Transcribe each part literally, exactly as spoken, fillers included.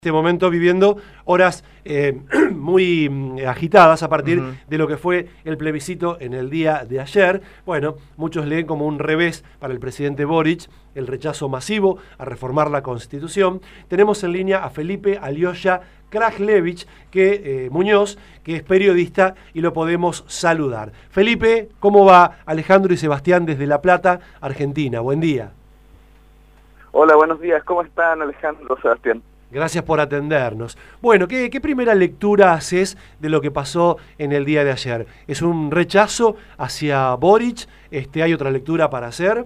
Este momento viviendo horas eh, muy agitadas a partir uh-huh. de lo que fue el plebiscito en el día de ayer. Bueno, muchos leen como un revés para el presidente Boric el rechazo masivo a reformar la Constitución. Tenemos en línea a Felipe Alyosha Krajlevich, que, eh, Muñoz, que es periodista y lo podemos saludar. Felipe, ¿cómo va? Alejandro y Sebastián desde La Plata, Argentina. Buen día. Hola, buenos días. ¿Cómo están, Alejandro, Sebastián? Gracias por atendernos. Bueno, ¿qué, ¿qué primera lectura haces de lo que pasó en el día de ayer? ¿Es un rechazo hacia Boric? Este, ¿hay otra lectura para hacer?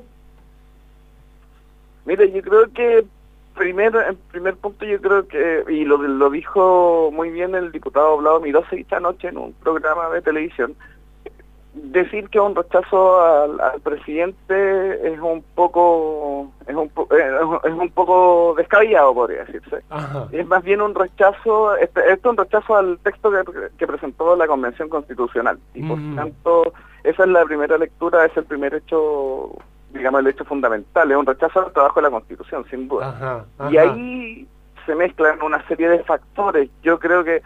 Mire, yo creo que primer, en primer punto yo creo que, y lo, lo dijo muy bien el diputado Vlado Mirosevich anoche en un programa de televisión, decir que un rechazo al, al presidente es un poco es un, es un poco descabellado, podría decirse. Ajá. Es más bien un rechazo, esto es un rechazo al texto que, que presentó la Convención Constitucional, y por mm. tanto esa es la primera lectura, es el primer hecho, digamos el hecho fundamental, es un rechazo al trabajo de la Constitución, sin duda. Ajá, ajá. Y ahí se mezclan una serie de factores. Yo creo que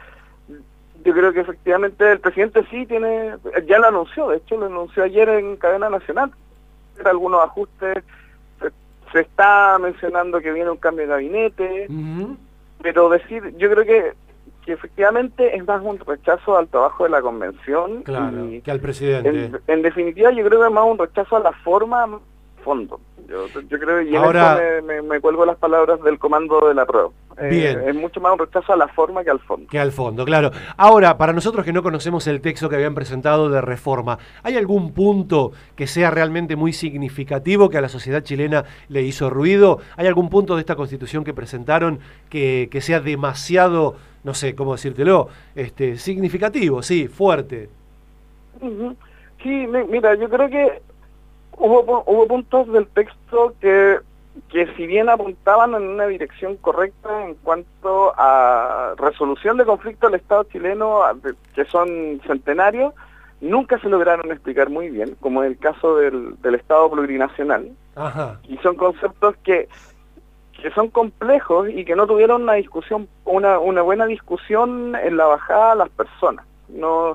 Yo creo que efectivamente el presidente sí tiene, ya lo anunció, de hecho lo anunció ayer en cadena nacional, algunos ajustes, se, se está mencionando que viene un cambio de gabinete, uh-huh. pero decir, yo creo que, que efectivamente es más un rechazo al trabajo de la convención, claro, y que al presidente. En, en definitiva yo creo que es más un rechazo a la forma, fondo. Yo, yo creo, y en Ahora, esto me, me, me cuelgo las palabras del comando de la prueba. Bien. Eh, es mucho más un rechazo a la forma que al fondo. Que al fondo, claro. Ahora, para nosotros que no conocemos el texto que habían presentado de reforma, ¿hay algún punto que sea realmente muy significativo, que a la sociedad chilena le hizo ruido? ¿Hay algún punto de esta Constitución que presentaron que, que sea demasiado, no sé cómo decírtelo, este, significativo, sí, fuerte? Uh-huh. Sí, mira, yo creo que hubo, hubo puntos del texto que que si bien apuntaban en una dirección correcta en cuanto a resolución de conflictos del Estado chileno, que son centenarios, nunca se lograron explicar muy bien, como en el caso del, del Estado plurinacional. Ajá. Y son conceptos que, que son complejos y que no tuvieron una discusión, una, una buena discusión en la bajada a las personas. No,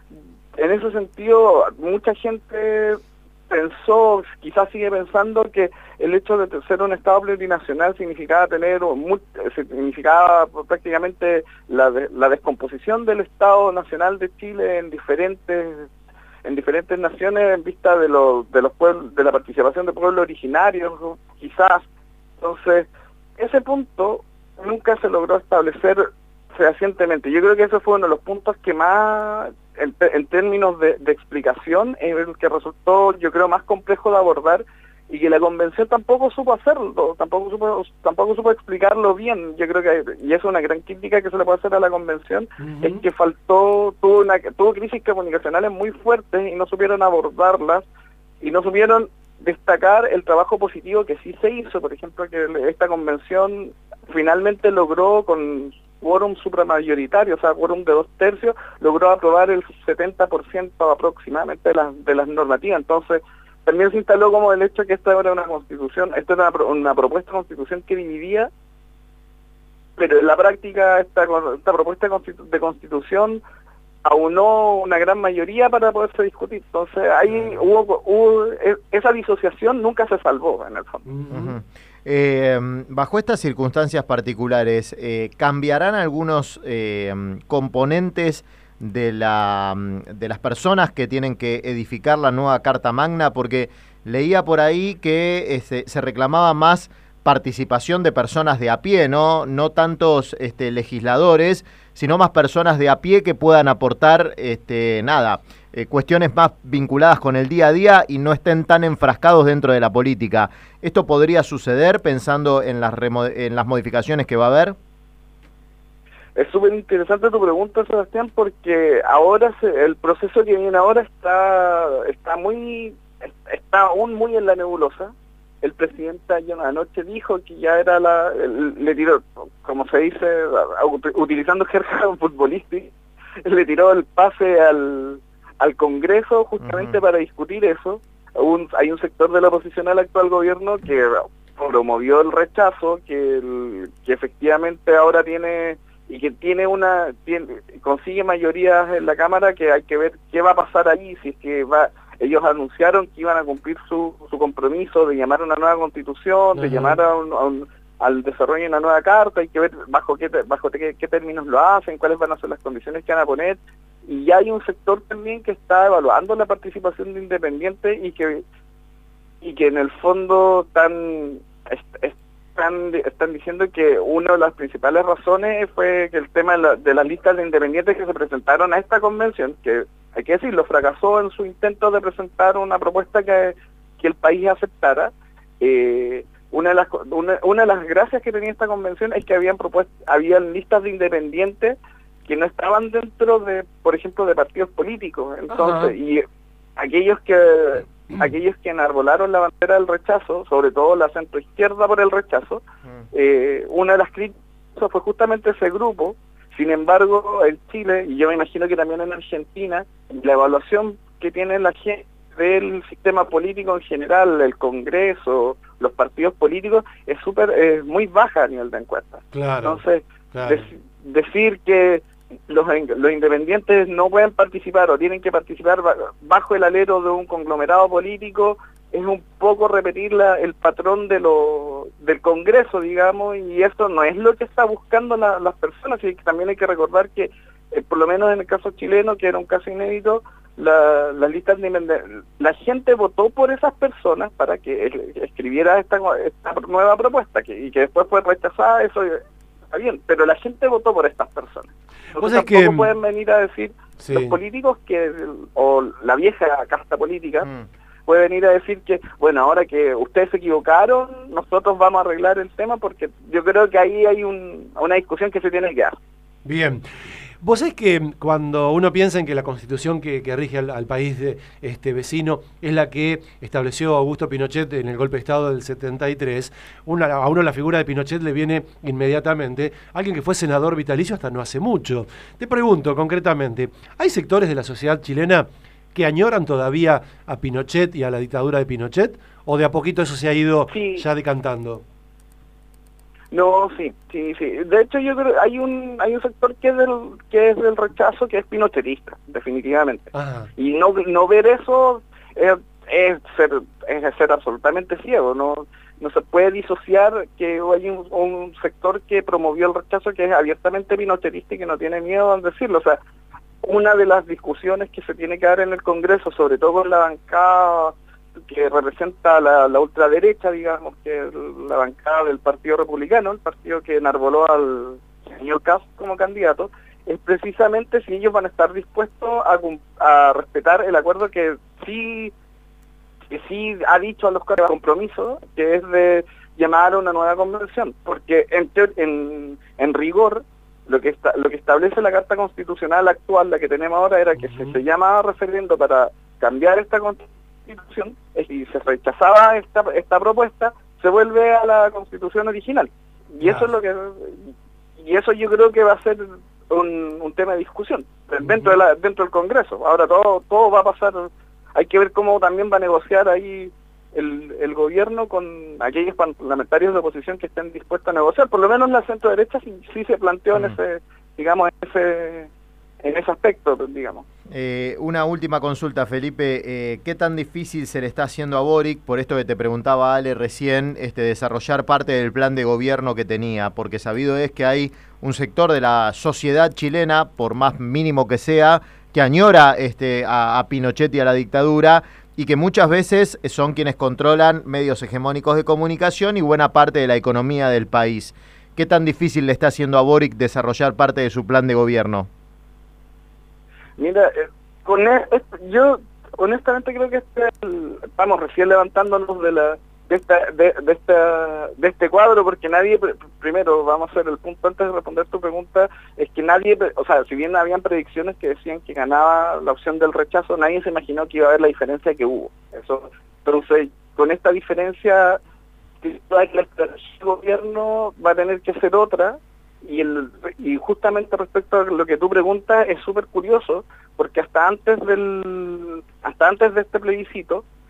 en ese sentido, mucha gente pensó, quizás sigue pensando, que el hecho de ser un Estado plurinacional significaba tener significaba prácticamente la, de, la descomposición del Estado Nacional de Chile en diferentes en diferentes naciones en vista de los de los pueblos, de la participación de pueblos originarios, quizás. Entonces, ese punto nunca se logró establecer fehacientemente. Yo creo que ese fue uno de los puntos que más, en, en términos de, de explicación, es el que resultó, yo creo, más complejo de abordar, y que la convención tampoco supo hacerlo, tampoco supo, tampoco supo explicarlo bien. Yo creo que, y eso es una gran crítica que se le puede hacer a la convención, uh-huh. es que faltó, tuvo, una, tuvo crisis comunicacionales muy fuertes y no supieron abordarlas, y no supieron destacar el trabajo positivo que sí se hizo. Por ejemplo, que esta convención finalmente logró, con quórum supramayoritario, o sea, quórum de dos tercios, logró aprobar el setenta por ciento aproximadamente de las, de las normativas. Entonces, también se instaló como el hecho que esta era una constitución, esta era una, una propuesta de constitución que dividía, pero en la práctica esta, esta propuesta de constitución aunó una gran mayoría para poderse discutir. Entonces ahí hubo, hubo esa disociación nunca se salvó en el fondo. Uh-huh. Eh, bajo estas circunstancias particulares, eh, ¿cambiarán algunos eh, componentes de, la, de las personas que tienen que edificar la nueva Carta Magna? Porque leía por ahí que este, se reclamaba más participación de personas de a pie, no, no tantos este, legisladores, sino más personas de a pie que puedan aportar este, nada, eh, cuestiones más vinculadas con el día a día y no estén tan enfrascados dentro de la política. ¿Esto podría suceder pensando en las, en las modificaciones que va a haber? Es súper interesante tu pregunta, Sebastián, porque ahora se, el proceso que viene ahora está, está, muy, está aún muy en la nebulosa. El presidente anoche dijo que ya era la, le tiró, como se dice, utilizando jerga futbolística, le tiró el pase al, al Congreso justamente uh-huh. para discutir eso. Un, hay un sector de la oposición al actual gobierno que promovió el rechazo, que, el, que efectivamente ahora tiene y que tiene una tiene, consigue mayorías en la Cámara, que hay que ver qué va a pasar ahí, si es que va. Ellos anunciaron que iban a cumplir su, su compromiso de llamar a una nueva constitución, uh-huh. de llamar a un, a un, al desarrollo de una nueva carta, hay que ver bajo qué bajo qué, qué términos lo hacen, cuáles van a ser las condiciones que van a poner, y ya hay un sector también que está evaluando la participación de independientes y que y que en el fondo están, están, están diciendo que una de las principales razones fue que el tema de, la, de las listas de independientes que se presentaron a esta convención, que hay que decirlo, fracasó en su intento de presentar una propuesta que, que el país aceptara. Eh, una de las una, una de las gracias que tenía esta convención es que habían propuestas, habían listas de independientes que no estaban dentro de, por ejemplo, de partidos políticos. Entonces, Ajá. y aquellos que aquellos que enarbolaron la bandera del rechazo, sobre todo la centroizquierda por el rechazo, eh, una de las críticas fue justamente ese grupo. Sin embargo, en Chile, y yo me imagino que también en Argentina, la evaluación que tiene la gente del sistema político en general, el Congreso, los partidos políticos, es súper, es muy baja a nivel de encuesta. Claro, Entonces, claro. Dec- decir que los, los independientes no pueden participar o tienen que participar bajo el alero de un conglomerado político es un poco repetir la, el patrón de lo, del Congreso, digamos, y eso no es lo que está buscando la, las personas. Y también hay que recordar que, eh, por lo menos en el caso chileno, que era un caso inédito, la, las listas de la gente votó por esas personas para que escribiera esta, esta nueva propuesta, que, y que después fue rechazada. Eso está bien, pero la gente votó por estas personas. Entonces tampoco que... pueden venir a decir sí. los políticos que, o la vieja casta política, mm. puede venir a decir que, bueno, ahora que ustedes se equivocaron, nosotros vamos a arreglar el tema, porque yo creo que ahí hay un, una discusión que se tiene que dar. Bien. Vos sabés que cuando uno piensa en que la constitución que, que rige al, al país de este vecino es la que estableció Augusto Pinochet en el golpe de Estado del setenta y tres, una, a uno la figura de Pinochet le viene inmediatamente alguien que fue senador vitalicio hasta no hace mucho. Te pregunto concretamente, ¿hay sectores de la sociedad chilena que añoran todavía a Pinochet y a la dictadura de Pinochet? ¿O de a poquito eso se ha ido sí. ya decantando? No, sí, sí, sí. De hecho, yo creo hay un hay un sector que es del que es del rechazo, que es pinochetista, definitivamente. Ajá. Y no no ver eso es, es ser es ser absolutamente ciego. No no se puede disociar que hay un, un sector que promovió el rechazo que es abiertamente pinochetista y que no tiene miedo a decirlo. O sea, una de las discusiones que se tiene que dar en el Congreso, sobre todo con la bancada que representa la, la ultraderecha, digamos, que es la bancada del Partido Republicano, el partido que enarboló al señor Kast como candidato, es precisamente si ellos van a estar dispuestos a, a respetar el acuerdo que sí que sí ha dicho a los compromisos, que es de llamar a una nueva convención, porque en, en, en rigor lo que está, lo que establece la Carta Constitucional actual, la que tenemos ahora, era que uh-huh. si se llama referendo para cambiar esta constitución, y se rechazaba esta esta propuesta, se vuelve a la Constitución original. Y claro. eso es lo que y eso yo creo que va a ser un, un tema de discusión dentro uh-huh. de la, dentro del Congreso. Ahora todo todo va a pasar, hay que ver cómo también va a negociar ahí el, el gobierno con aquellos parlamentarios de oposición que estén dispuestos a negociar. Por lo menos la centro derecha sí, sí se planteó uh-huh. en ese, digamos, en ese en ese aspecto, digamos. Eh, una última consulta, Felipe. Eh, ¿Qué tan difícil se le está haciendo a Boric, por esto que te preguntaba Ale recién, este, desarrollar parte del plan de gobierno que tenía? Porque sabido es que hay un sector de la sociedad chilena, por más mínimo que sea, que añora este, a, a Pinochet y a la dictadura, y que muchas veces son quienes controlan medios hegemónicos de comunicación y buena parte de la economía del país. ¿Qué tan difícil le está haciendo a Boric desarrollar parte de su plan de gobierno? Mira, eh, con el, yo honestamente creo que este, estamos recién levantándonos de la de esta de, de esta de este cuadro, porque nadie, primero vamos a hacer el punto antes de responder tu pregunta, es que nadie, o sea, si bien habían predicciones que decían que ganaba la opción del rechazo, nadie se imaginó que iba a haber la diferencia que hubo. Eso, entonces, con esta diferencia, la estrategia del gobierno va a tener que ser otra. Y, el, y justamente respecto a lo que tú preguntas, es súper curioso, porque hasta antes del hasta antes de este plebiscito,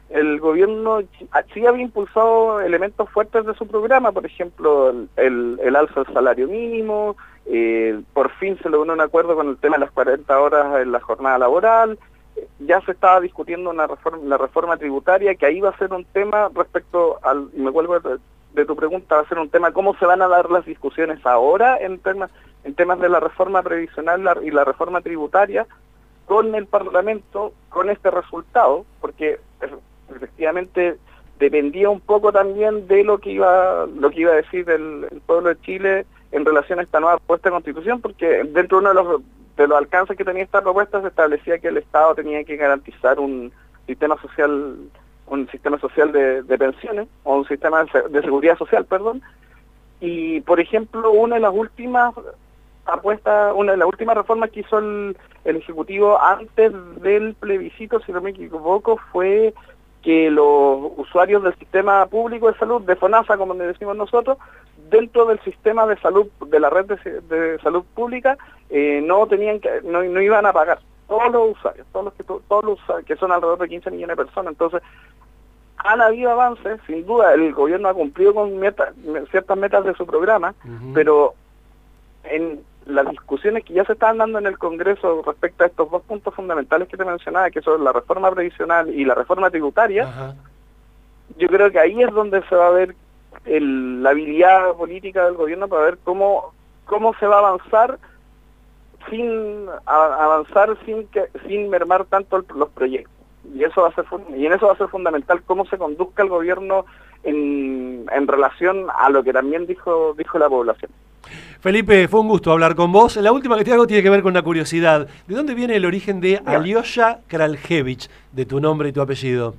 el gobierno sí había impulsado elementos fuertes de su programa, por ejemplo, el, el, el alza del salario mínimo, eh, por fin se logró un acuerdo con el tema de las cuarenta horas en la jornada laboral, ya se estaba discutiendo una reforma, la reforma tributaria, que ahí va a ser un tema respecto al, y me vuelvo de, de tu pregunta, va a ser un tema, cómo se van a dar las discusiones ahora en temas, en temas de la reforma previsional y la reforma tributaria, con el Parlamento, con este resultado, porque efectivamente dependía un poco también de lo que iba lo que iba a decir el, el pueblo de Chile en relación a esta nueva propuesta de constitución, porque dentro de uno de los, de los alcances que tenía esta propuesta se establecía que el Estado tenía que garantizar un sistema social un sistema social de, de pensiones, o un sistema de, de seguridad social, perdón, y por ejemplo una de las últimas apuesta, una de las últimas reformas que hizo el, el Ejecutivo antes del plebiscito, si no me equivoco, fue que los usuarios del sistema público de salud, de FONASA, como le decimos nosotros, dentro del sistema de salud, de la red de, de salud pública, eh, no tenían que, no, no iban a pagar todos los usuarios, todos los que todos los usuarios, que son alrededor de quince millones de personas. Entonces, han habido avances, sin duda, el gobierno ha cumplido con meta, ciertas metas de su programa, uh-huh. pero en las discusiones que ya se están dando en el Congreso respecto a estos dos puntos fundamentales que te mencionaba, que son la reforma previsional y la reforma tributaria, uh-huh. yo creo que ahí es donde se va a ver el, la habilidad política del gobierno para ver cómo cómo se va a avanzar sin a, avanzar sin que sin mermar tanto el, los proyectos. Y eso va a ser y en eso va a ser fundamental cómo se conduzca el gobierno en, en relación a lo que también dijo dijo la población. Felipe, fue un gusto hablar con vos. La última que te hago tiene que ver con una curiosidad. ¿De dónde viene el origen de Aljosha Kraljevic, de tu nombre y tu apellido?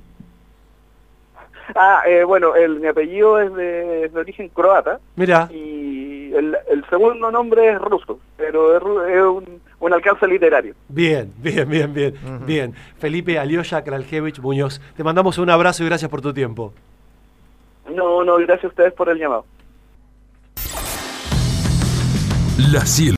Ah, eh, bueno, el, mi apellido es de, de origen croata. Mirá. Y el, el segundo nombre es ruso, pero es, es un, un alcance literario. Bien, bien, bien, bien. Uh-huh. Bien. Felipe Aljosha Kraljevic Muñoz, te mandamos un abrazo y gracias por tu tiempo. No, no, gracias a ustedes por el llamado. La Cielo.